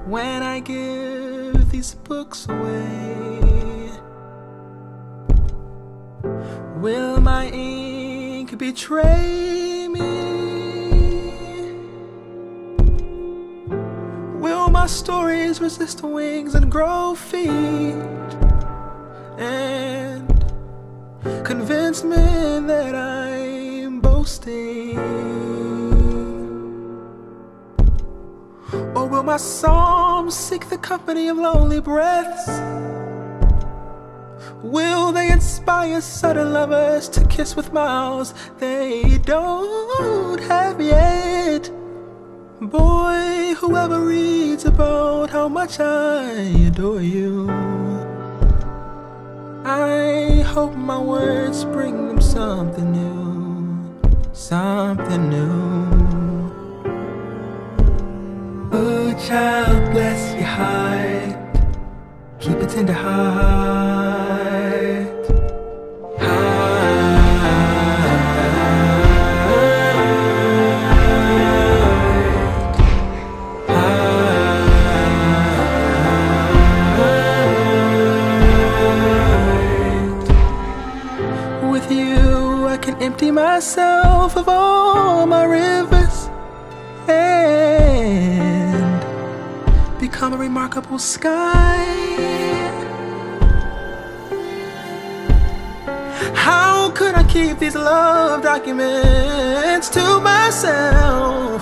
when I give these books away? Will my ink betray me? Will my stories resist wings and grow feet and convince men that I'm boasting? Or will my psalms seek the company of lonely breaths? Will they inspire sudden lovers to kiss with mouths they don't have yet? Boy, whoever reads about how much I adore you, I hope my words bring them something new, something new. Oh, child, bless your heart, keep a tender heart. With you, I can empty myself of all my rivers and become a remarkable sky. How could I keep these love documents to myself?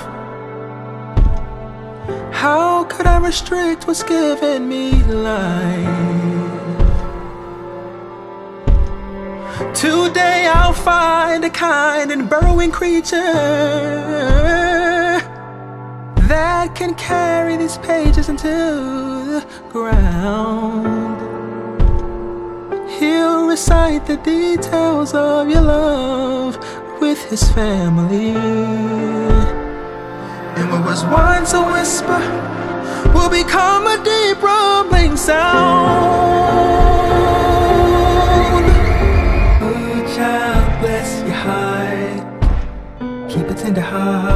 How could I restrict what's given me life? Today I'll find a kind and burrowing creature that can carry these pages into the ground. He'll recite the details of your love with his family, and what was once a whisper will become a deep rumbling sound. Oh, child, bless your heart, keep a tender heart.